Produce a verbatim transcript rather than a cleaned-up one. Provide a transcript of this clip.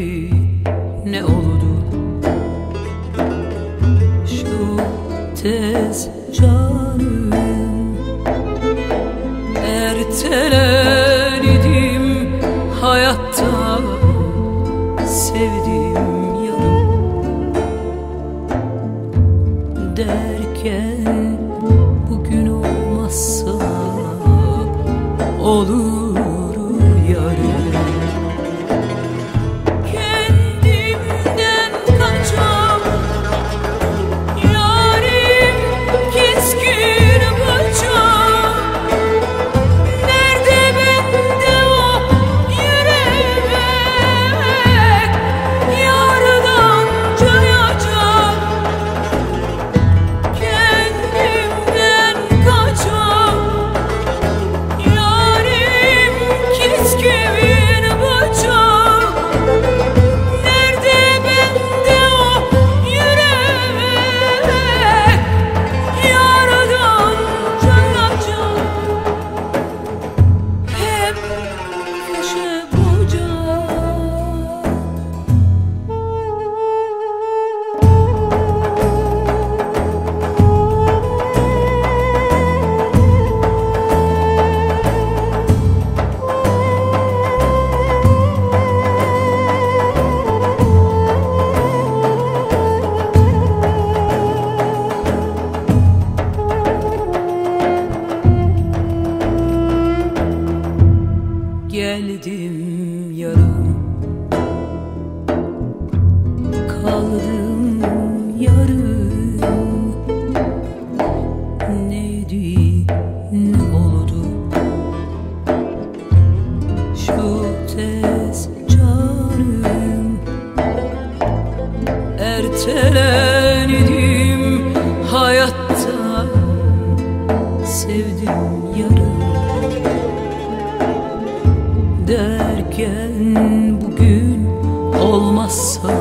ne oldu? Şu tez canım erteledim hayatta sevdim yarım derken bugün olmazsa olur yarın. Kendimden kaçam yarim keskin bıçak. Nerede bende o yürek yardan cayacak. Kendimden kaçam yarim keskin bıçak. Nerede bende o yürek yardan cayacak. Hep köşe bucak. Geldim yarım, kaldım yarım. Neydi, ne oldu? Şu tez canım erteledim hayatta sevdim yarım derken bugün olmazsa